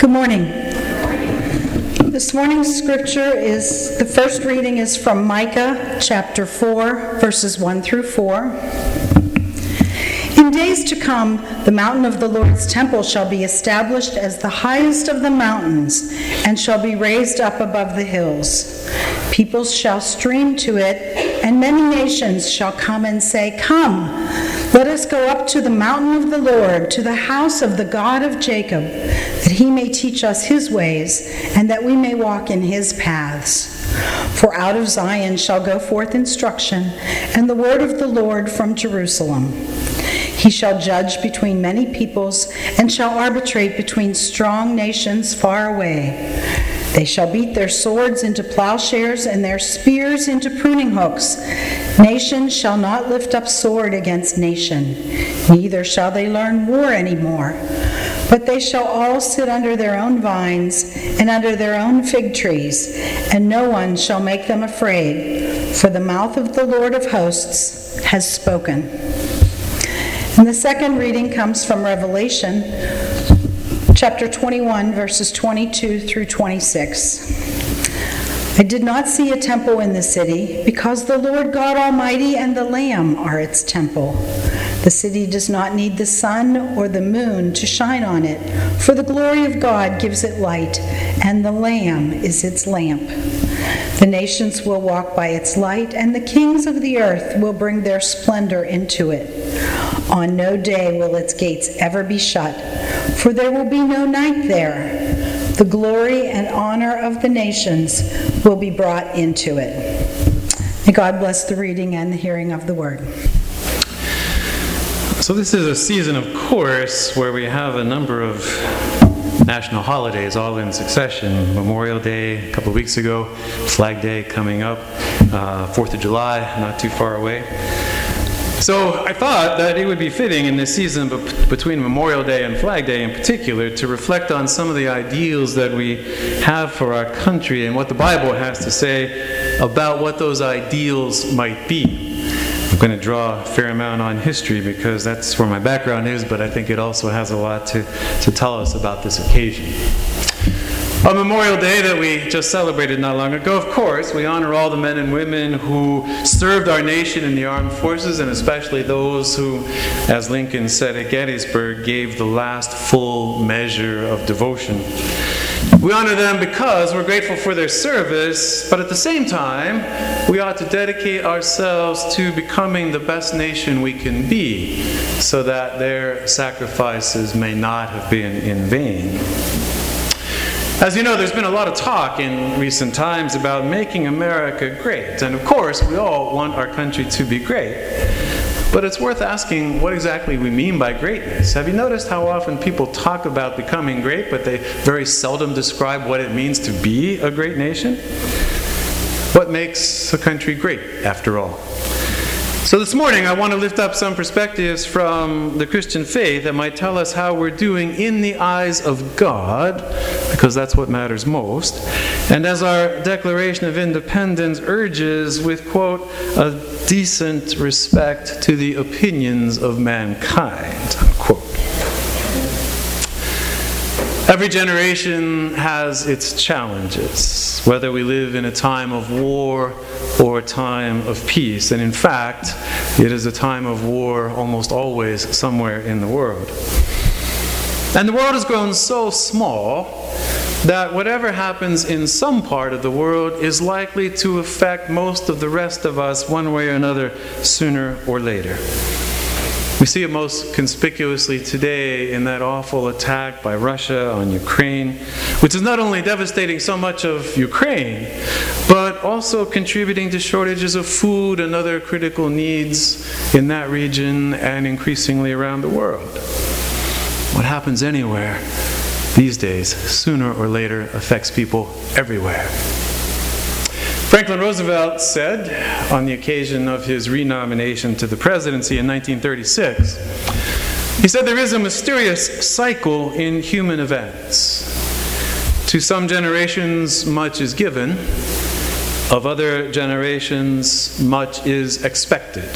Good morning. This morning's scripture the first reading is from Micah chapter 4, verses 1 through 4. In days to come, the mountain of the Lord's temple shall be established as the highest of the mountains, and shall be raised up above the hills. Peoples shall stream to it, and many nations shall come and say, "Come, let us go up to the mountain of the Lord, to the house of the God of Jacob, that he may teach us his ways, and that we may walk in his paths. For out of Zion shall go forth instruction, and the word of the Lord from Jerusalem. He shall judge between many peoples, and shall arbitrate between strong nations far away. They shall beat their swords into plowshares, and their spears into pruning hooks. Nation shall not lift up sword against nation, neither shall they learn war any more. But they shall all sit under their own vines, and under their own fig trees, and no one shall make them afraid, for the mouth of the Lord of hosts has spoken." And the second reading comes from Revelation chapter 21, verses 22 through 26. "I did not see a temple in the city, because the Lord God Almighty and the Lamb are its temple. The city does not need the sun or the moon to shine on it, for the glory of God gives it light, and the Lamb is its lamp. The nations will walk by its light, and the kings of the earth will bring their splendor into it. On no day will its gates ever be shut, for there will be no night there. The glory and honor of the nations will be brought into it." May God bless the reading and the hearing of the word. So this is a season, of course, where we have a number of national holidays all in succession. Memorial Day a couple of weeks ago, Flag Day coming up, 4th of July, not too far away. So I thought that it would be fitting in this season between Memorial Day and Flag Day in particular to reflect on some of the ideals that we have for our country and what the Bible has to say about what those ideals might be. I'm going to draw a fair amount on history because that's where my background is, but I think it also has a lot to tell us about this occasion. On Memorial Day that we just celebrated not long ago, of course, we honor all the men and women who served our nation in the armed forces, and especially those who, as Lincoln said at Gettysburg, gave the last full measure of devotion. We honor them because we're grateful for their service, but at the same time, we ought to dedicate ourselves to becoming the best nation we can be, so that their sacrifices may not have been in vain. As you know, there's been a lot of talk in recent times about making America great. And of course, we all want our country to be great. But it's worth asking what exactly we mean by greatness. Have you noticed how often people talk about becoming great, but they very seldom describe what it means to be a great nation? What makes a country great, after all? So this morning I want to lift up some perspectives from the Christian faith that might tell us how we're doing in the eyes of God, because that's what matters most. And as our Declaration of Independence urges, with, quote, "a decent respect to the opinions of mankind," unquote. Every generation has its challenges, whether we live in a time of war or a time of peace. And in fact, it is a time of war almost always somewhere in the world. And the world has grown so small that whatever happens in some part of the world is likely to affect most of the rest of us one way or another, sooner or later. We see it most conspicuously today in that awful attack by Russia on Ukraine, which is not only devastating so much of Ukraine, but also contributing to shortages of food and other critical needs in that region and increasingly around the world. What happens anywhere these days, sooner or later, affects people everywhere. Franklin Roosevelt said, on the occasion of his renomination to the presidency in 1936, he said, "There is a mysterious cycle in human events. To some generations, much is given. Of other generations, much is expected.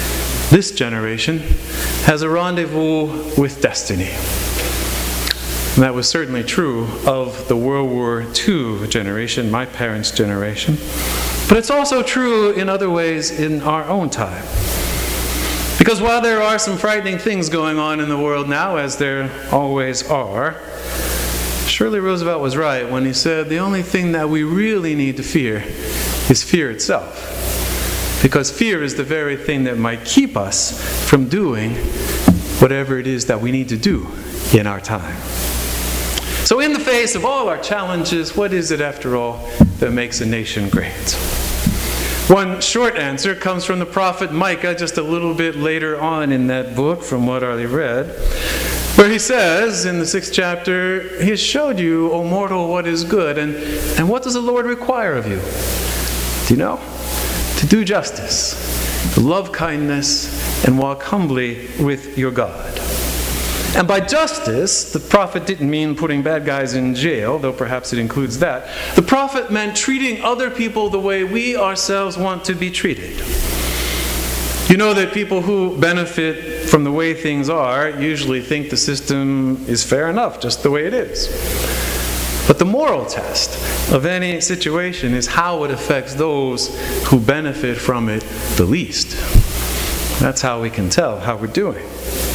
This generation has a rendezvous with destiny." And that was certainly true of the World War II generation, my parents' generation. But it's also true in other ways in our own time. Because while there are some frightening things going on in the world now, as there always are, Shirley Roosevelt was right when he said the only thing that we really need to fear is fear itself. Because fear is the very thing that might keep us from doing whatever it is that we need to do in our time. So in the face of all our challenges, what is it after all that makes a nation great? One short answer comes from the prophet Micah just a little bit later on in that book from what I read, where he says in the 6th chapter, He has showed you, O mortal, what is good, and what does the Lord require of you? Do you know? To do justice, to love kindness, and walk humbly with your God. And by justice, the prophet didn't mean putting bad guys in jail, though perhaps it includes that. The prophet meant treating other people the way we ourselves want to be treated. You know that people who benefit from the way things are usually think the system is fair enough, just the way it is. But the moral test of any situation is how it affects those who benefit from it the least. That's how we can tell how we're doing.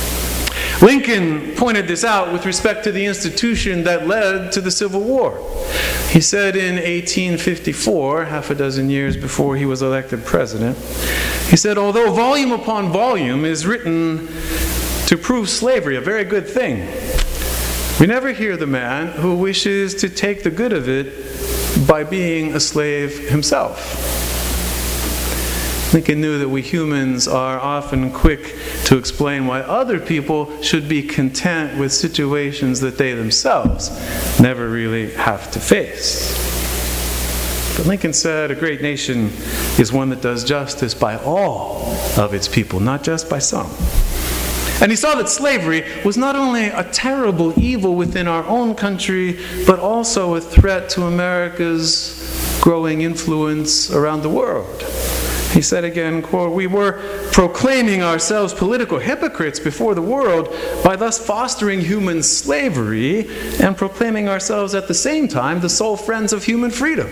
Lincoln pointed this out with respect to the institution that led to the Civil War. He said in 1854, half a dozen years before he was elected president, he said, although volume upon volume is written to prove slavery a very good thing, we never hear the man who wishes to take the good of it by being a slave himself. Lincoln knew that we humans are often quick to explain why other people should be content with situations that they themselves never really have to face. But Lincoln said a great nation is one that does justice by all of its people, not just by some. And he saw that slavery was not only a terrible evil within our own country, but also a threat to America's growing influence around the world. He said again, quote, we were proclaiming ourselves political hypocrites before the world by thus fostering human slavery and proclaiming ourselves at the same time the sole friends of human freedom.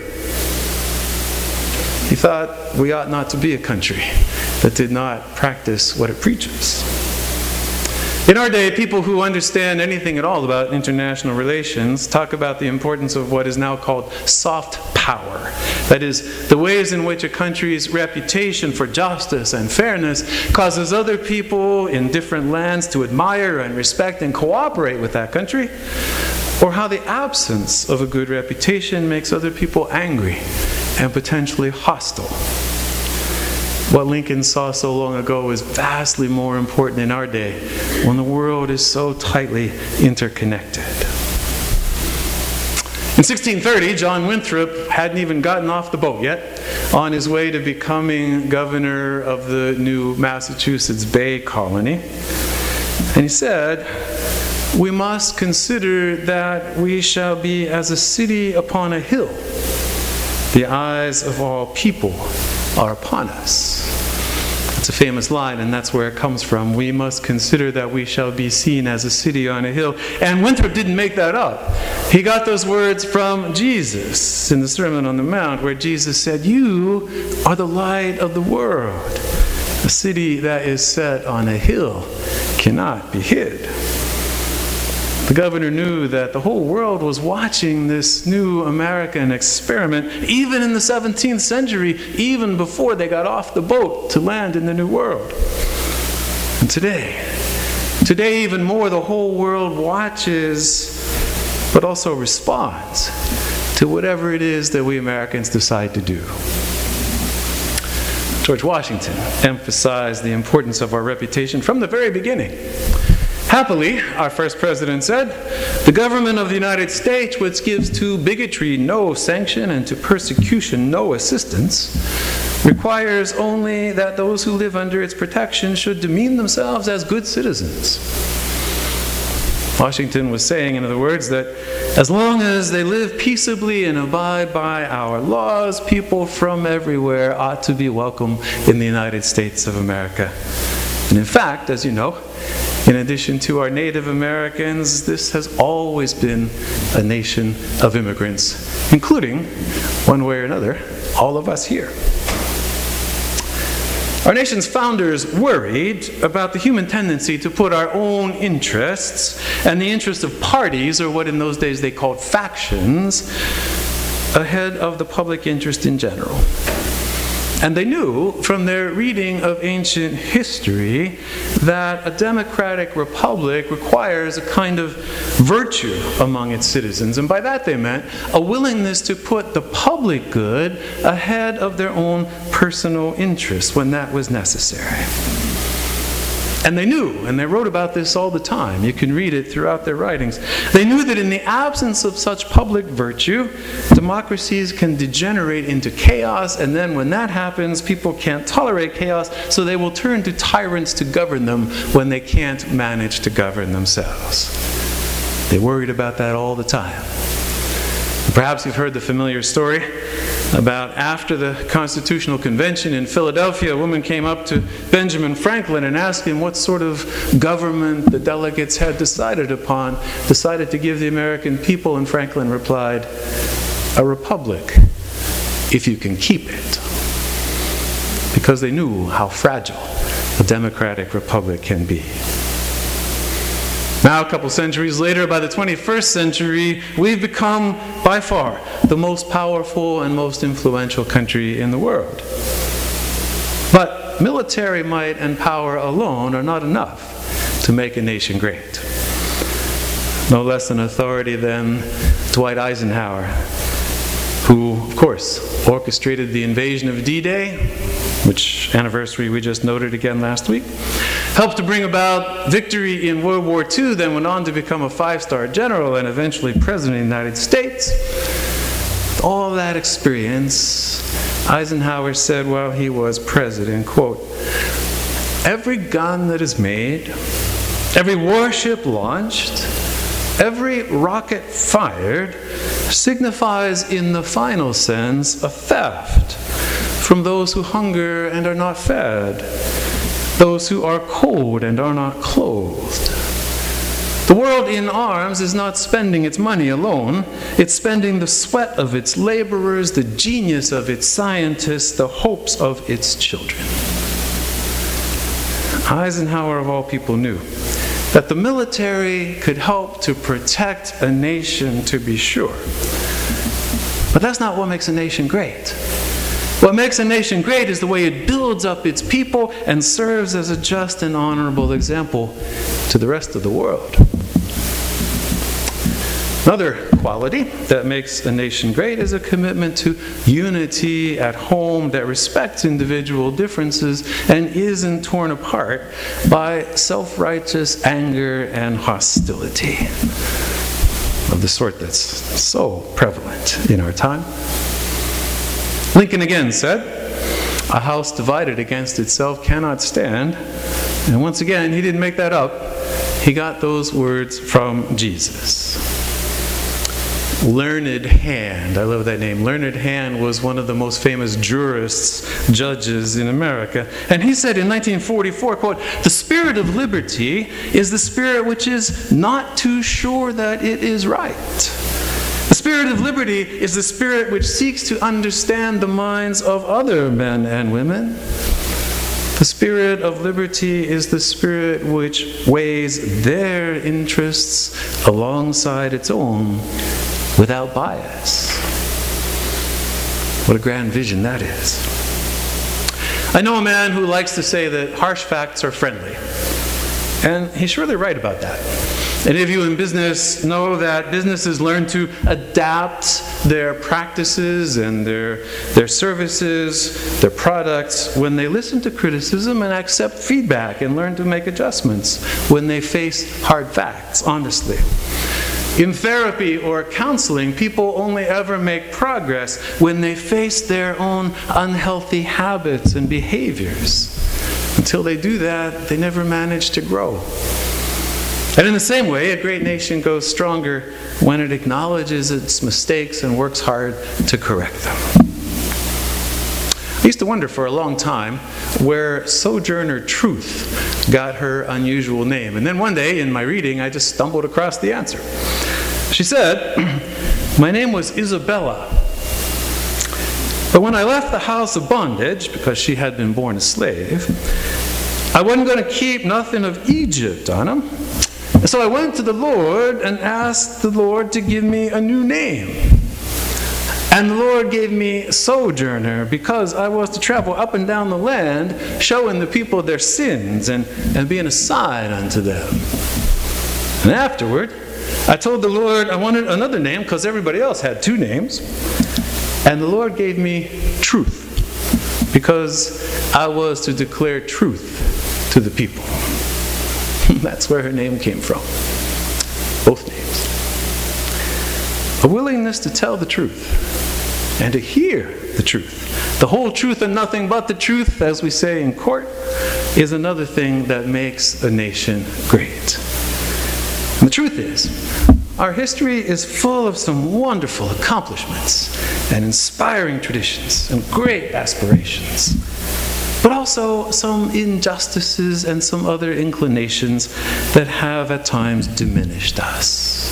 He thought we ought not to be a country that did not practice what it preaches. In our day, people who understand anything at all about international relations talk about the importance of what is now called soft power. That is, the ways in which a country's reputation for justice and fairness causes other people in different lands to admire and respect and cooperate with that country, or how the absence of a good reputation makes other people angry and potentially hostile. What Lincoln saw so long ago is vastly more important in our day when the world is so tightly interconnected. In 1630, John Winthrop hadn't even gotten off the boat yet, on his way to becoming governor of the new Massachusetts Bay Colony. And he said, we must consider that we shall be as a city upon a hill. The eyes of all people are upon us. It's a famous line, and that's where it comes from. We must consider that we shall be seen as a city on a hill. And Winthrop didn't make that up. He got those words from Jesus in the Sermon on the Mount, where Jesus said, you are the light of the world. A city that is set on a hill cannot be hid. The governor knew that the whole world was watching this new American experiment, even in the 17th century, even before they got off the boat to land in the New World. And today even more, the whole world watches, but also responds to whatever it is that we Americans decide to do. George Washington emphasized the importance of our reputation from the very beginning. Happily, our first president said, the government of the United States, which gives to bigotry no sanction and to persecution no assistance, requires only that those who live under its protection should demean themselves as good citizens. Washington was saying, in other words, that as long as they live peaceably and abide by our laws, people from everywhere ought to be welcome in the United States of America. And in fact, as you know, in addition to our Native Americans, this has always been a nation of immigrants, including, one way or another, all of us here. Our nation's founders worried about the human tendency to put our own interests and the interests of parties, or what in those days they called factions, ahead of the public interest in general. And they knew from their reading of ancient history that a democratic republic requires a kind of virtue among its citizens. And by that they meant a willingness to put the public good ahead of their own personal interests when that was necessary. And they knew, and they wrote about this all the time. You can read it throughout their writings. They knew that in the absence of such public virtue, democracies can degenerate into chaos, and then when that happens, people can't tolerate chaos, so they will turn to tyrants to govern them when they can't manage to govern themselves. They worried about that all the time. Perhaps you've heard the familiar story about after the Constitutional Convention in Philadelphia, a woman came up to Benjamin Franklin and asked him what sort of government the delegates had decided to give the American people, and Franklin replied, "A republic, if you can keep it." Because they knew how fragile a democratic republic can be. Now, a couple centuries later, by the 21st century, we've become, by far, the most powerful and most influential country in the world. But military might and power alone are not enough to make a nation great. No less an authority than Dwight Eisenhower, who, of course, orchestrated the invasion of D-Day, which anniversary we just noted again last week, helped to bring about victory in World War II, then went on to become a 5-star general and eventually President of the United States. With all that experience, Eisenhower said while he was president, quote, "Every gun that is made, every warship launched, every rocket fired signifies in the final sense a theft from those who hunger and are not fed, those who are cold and are not clothed. The world in arms is not spending its money alone. It's spending the sweat of its laborers, the genius of its scientists, the hopes of its children." Eisenhower, of all people, knew that the military could help to protect a nation, to be sure. But that's not what makes a nation great. What makes a nation great is the way it builds up its people and serves as a just and honorable example to the rest of the world. Another quality that makes a nation great is a commitment to unity at home that respects individual differences and isn't torn apart by self-righteous anger and hostility of the sort that's so prevalent in our time. Lincoln again said, "A house divided against itself cannot stand." And once again, he didn't make that up. He got those words from Jesus. Learned Hand, I love that name. Learned Hand was one of the most famous jurists, judges in America. And he said in 1944, quote, "The spirit of liberty is the spirit which is not too sure that it is right. The spirit of liberty is the spirit which seeks to understand the minds of other men and women. The spirit of liberty is the spirit which weighs their interests alongside its own without bias." What a grand vision that is. I know a man who likes to say that harsh facts are friendly. And he's surely right about that. Any of you in business know that businesses learn to adapt their practices and their services, their products, when they listen to criticism and accept feedback and learn to make adjustments when they face hard facts, honestly. In therapy or counseling, people only ever make progress when they face their own unhealthy habits and behaviors. Until they do that, they never manage to grow. And in the same way, a great nation goes stronger when it acknowledges its mistakes and works hard to correct them. I used to wonder for a long time where Sojourner Truth got her unusual name. And then one day in my reading, I just stumbled across the answer. She said, "My name was Isabella. But when I left the house of bondage, because she had been born a slave, I wasn't going to keep nothing of Egypt on him. So I went to the Lord and asked the Lord to give me a new name. And the Lord gave me Sojourner because I was to travel up and down the land, showing the people their sins and being a sign unto them. And afterward, I told the Lord I wanted another name because everybody else had two names. And the Lord gave me Truth because I was to declare truth to the people." That's where her name came from. Both names. A willingness to tell the truth and to hear the truth. The whole truth and nothing but the truth, as we say in court, is another thing that makes a nation great. And the truth is, our history is full of some wonderful accomplishments and inspiring traditions and great aspirations, but also some injustices and some other inclinations that have at times diminished us.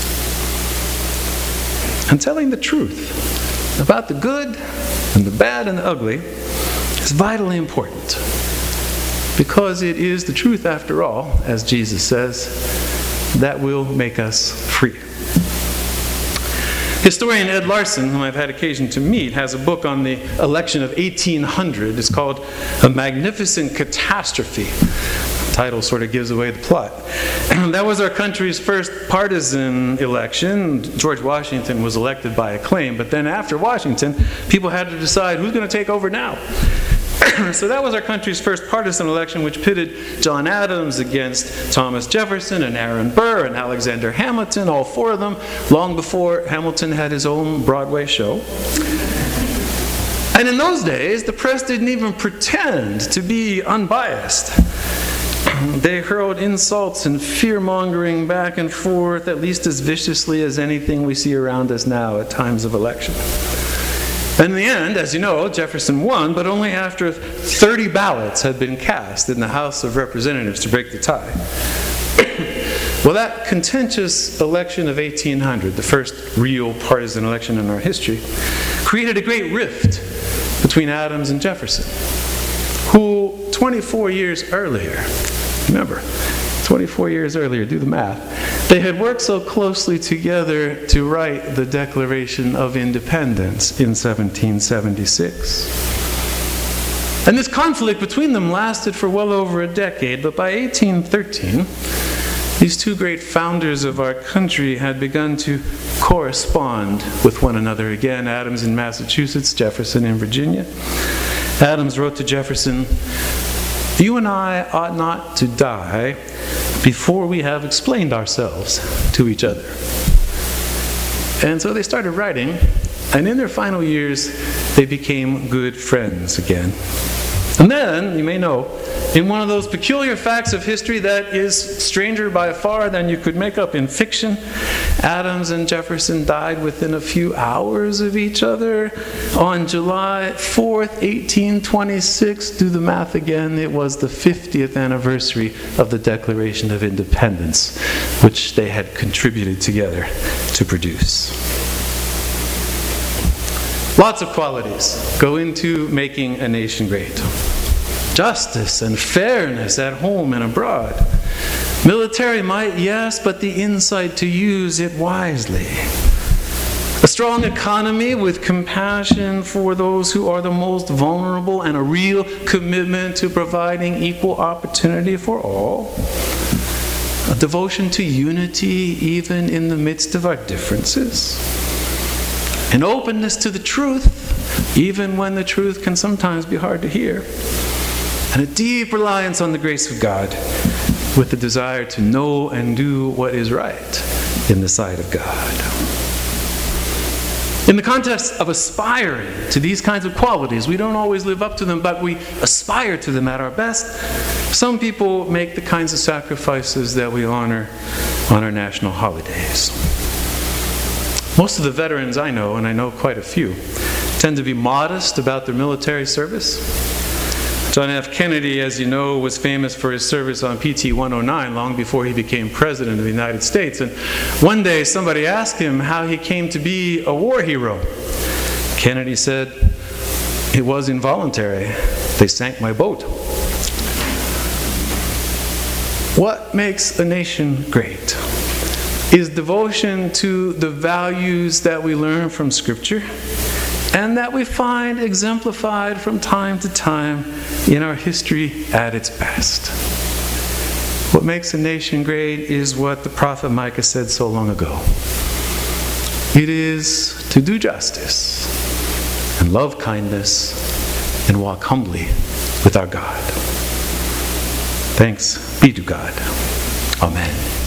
And telling the truth about the good and the bad and the ugly is vitally important, because it is the truth, after all, as Jesus says, that will make us free. Historian Ed Larson, whom I've had occasion to meet, has a book on the election of 1800. It's called A Magnificent Catastrophe. The title sort of gives away the plot. That was our country's first partisan election. George Washington was elected by acclaim, but then after Washington, people had to decide who's going to take over now. So that was our country's first partisan election, which pitted John Adams against Thomas Jefferson and Aaron Burr and Alexander Hamilton, all four of them, long before Hamilton had his own Broadway show. And in those days, the press didn't even pretend to be unbiased. They hurled insults and fear-mongering back and forth at least as viciously as anything we see around us now at times of election. And in the end, as you know, Jefferson won, but only after 30 ballots had been cast in the House of Representatives to break the tie. Well, that contentious election of 1800, the first real partisan election in our history, created a great rift between Adams and Jefferson, who 24 years earlier, remember, 24 years earlier, do the math, they had worked so closely together to write the Declaration of Independence in 1776. And this conflict between them lasted for well over a decade, but by 1813, these two great founders of our country had begun to correspond with one another again. Adams in Massachusetts, Jefferson in Virginia. Adams wrote to Jefferson, "You and I ought not to die before we have explained ourselves to each other." And so they started writing, and in their final years, they became good friends again. And then, you may know, in one of those peculiar facts of history that is stranger by far than you could make up in fiction, Adams and Jefferson died within a few hours of each other on July 4th, 1826. Do the math again. It was the 50th anniversary of the Declaration of Independence, which they had contributed together to produce. Lots of qualities go into making a nation great. Justice and fairness at home and abroad. Military might, yes, but the insight to use it wisely. A strong economy with compassion for those who are the most vulnerable, and a real commitment to providing equal opportunity for all. A devotion to unity even in the midst of our differences. An openness to the truth, even when the truth can sometimes be hard to hear. And a deep reliance on the grace of God, with the desire to know and do what is right in the sight of God. In the context of aspiring to these kinds of qualities, we don't always live up to them, but we aspire to them at our best. Some people make the kinds of sacrifices that we honor on our national holidays. Most of the veterans I know, and I know quite a few, tend to be modest about their military service. John F. Kennedy, as you know, was famous for his service on PT 109 long before he became president of the United States. And one day somebody asked him how he came to be a war hero. Kennedy said, "It was involuntary. They sank my boat." What makes a nation great is devotion to the values that we learn from Scripture and that we find exemplified from time to time in our history at its best. What makes a nation great is what the prophet Micah said so long ago. It is to do justice and love kindness and walk humbly with our God. Thanks be to God. Amen.